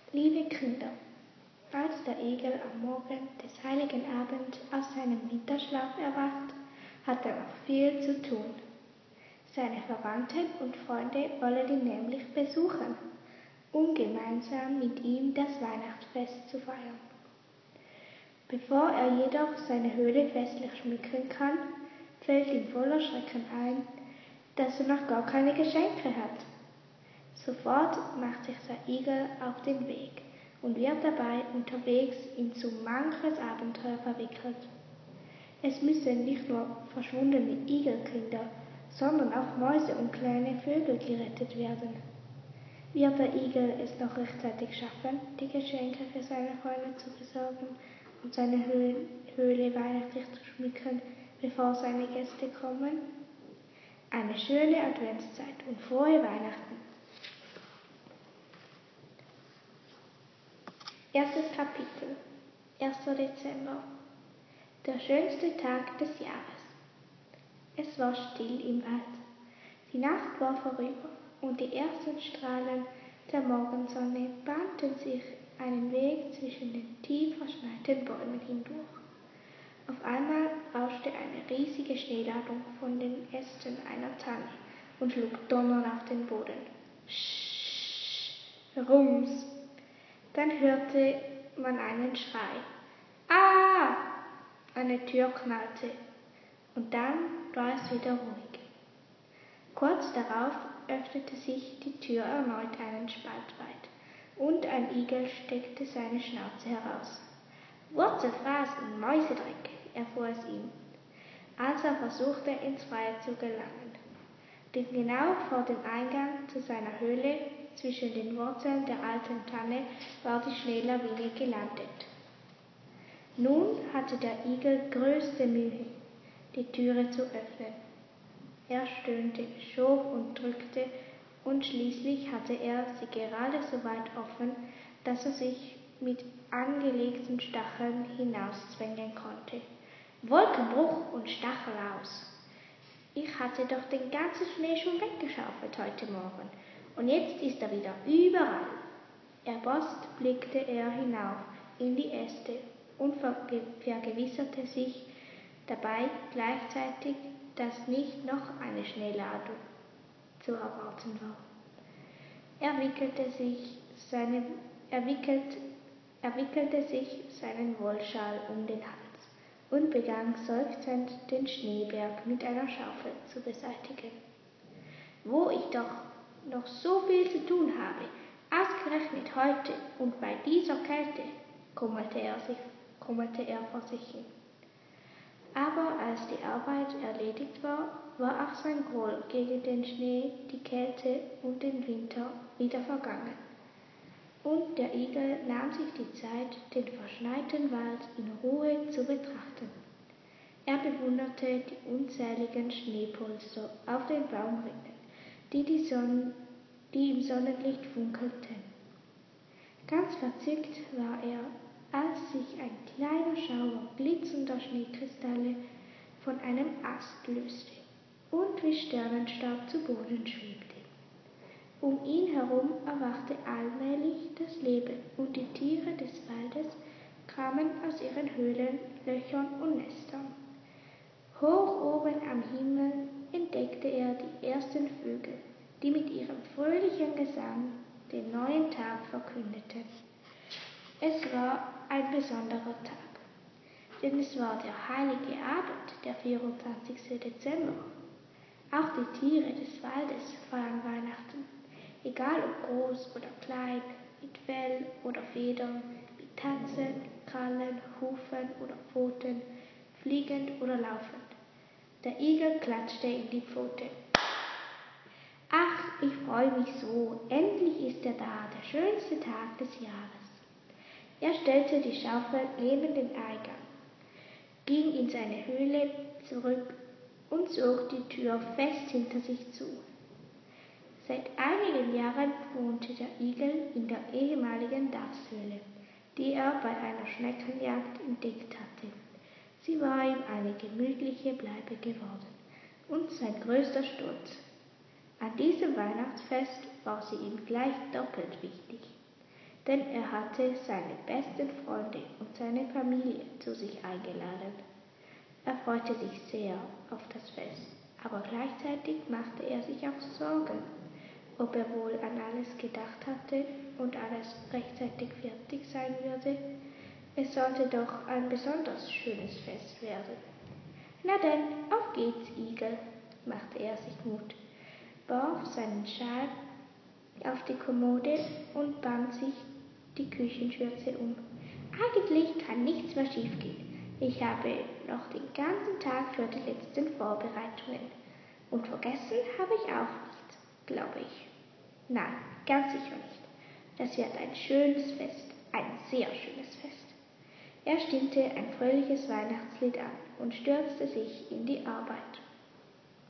Liebe Kinder, als der Igel am Morgen des heiligen Abends aus seinem Winterschlaf erwacht, hat er noch viel zu tun. Seine Verwandten und Freunde wollen ihn nämlich besuchen, um gemeinsam mit ihm das Weihnachtsfest zu feiern. Bevor er jedoch seine Höhle festlich schmücken kann, fällt ihm voller Schrecken ein, dass er noch gar keine Geschenke hat. Sofort macht sich der Igel auf den Weg und wird dabei unterwegs in so manches Abenteuer verwickelt. Es müssen nicht nur verschwundene Igelkinder, sondern auch Mäuse und kleine Vögel gerettet werden. Wird der Igel es noch rechtzeitig schaffen, die Geschenke für seine Freunde zu besorgen und seine Höhle weihnachtlich zu schmücken, bevor seine Gäste kommen? Eine schöne Adventszeit und frohe Weihnachten! Erstes Kapitel, 1. Dezember. Der schönste Tag des Jahres. Es war still im Wald. Die Nacht war vorüber und die ersten Strahlen der Morgensonne bahnten sich einen Weg zwischen den tief verschneiten Bäumen hindurch. Auf einmal rauschte eine riesige Schneeladung von den Ästen einer Tanne und schlug donnernd auf den Boden. Sch, Rums! Dann hörte man einen Schrei. Ah! Eine Tür knallte und dann war es wieder ruhig. Kurz darauf öffnete sich die Tür erneut einen Spalt weit und ein Igel steckte seine Schnauze heraus. Wurzelfraßen, Mäusedreck, erfuhr es ihm, als er versuchte, ins Freie zu gelangen. Denn genau vor dem Eingang zu seiner Höhle zwischen den Wurzeln der alten Tanne war die Schneelawine gelandet. Nun hatte der Igel größte Mühe, die Türe zu öffnen. Er stöhnte, schob und drückte, und schließlich hatte er sie gerade so weit offen, dass er sich mit angelegten Stacheln hinauszwängen konnte. Wolkenbruch und Stachel aus! Ich hatte doch den ganzen Schnee schon weggeschaufelt heute Morgen, und jetzt ist er wieder überall. Erbost blickte er hinauf in die Äste und vergewisserte sich dabei gleichzeitig, dass nicht noch eine Schneeladung zu erwarten war. Er wickelte sich seinen Wollschal um den Hals und begann seufzend, den Schneeberg mit einer Schaufel zu beseitigen. Wo ich doch noch so viel zu tun habe, ausgerechnet heute und bei dieser Kälte, grummelte er vor sich hin. Aber als die Arbeit erledigt war, war auch sein Groll gegen den Schnee, die Kälte und den Winter wieder vergangen. Und der Igel nahm sich die Zeit, den verschneiten Wald in Ruhe zu betrachten. Er bewunderte die unzähligen Schneepolster auf den Baumrinnen, die im Sonnenlicht funkelten. Ganz verzückt war er, als sich ein kleiner Schauer glitzernder Schneekristalle von einem Ast löste und wie Sternenstaub zu Boden schwebte. Um ihn herum erwachte allmählich das Leben und die Tiere des Waldes kamen aus ihren Höhlen, Löchern und Nestern. Hoch oben am Himmel entdeckte er die ersten Vögel, die mit ihrem fröhlichen Gesang den neuen Tag verkündeten. Es war ein besonderer Tag, denn es war der heilige Abend, der 24. Dezember. Auch die Tiere des Waldes feiern Weihnachten, egal ob groß oder klein, mit Fell oder Federn, mit Tatzen, Krallen, Hufen oder Pfoten, fliegend oder laufend. Der Igel klatschte in die Pfote. Ach, ich freue mich so, endlich ist er da, der schönste Tag des Jahres. Er stellte die Schaufel neben den Eingang, ging in seine Höhle zurück und zog die Tür fest hinter sich zu. Seit einigen Jahren wohnte der Igel in der ehemaligen Dachshöhle, die er bei einer Schneckenjagd entdeckt hatte. Sie war ihm eine gemütliche Bleibe geworden und sein größter Stolz. An diesem Weihnachtsfest war sie ihm gleich doppelt wichtig, denn er hatte seine besten Freunde und seine Familie zu sich eingeladen. Er freute sich sehr auf das Fest, aber gleichzeitig machte er sich auch Sorgen, ob er wohl an alles gedacht hatte und alles rechtzeitig fertig sein würde. Es sollte doch ein besonders schönes Fest werden. Na denn, auf geht's, Igel, machte er sich Mut, warf seinen Schal auf die Kommode und band sich die Küchenschürze um. Eigentlich kann nichts mehr schiefgehen. Ich habe noch den ganzen Tag für die letzten Vorbereitungen. Und vergessen habe ich auch nichts, glaube ich. Nein, ganz sicher nicht. Das wird ein schönes Fest, ein sehr schönes Fest. Er stimmte ein fröhliches Weihnachtslied an und stürzte sich in die Arbeit.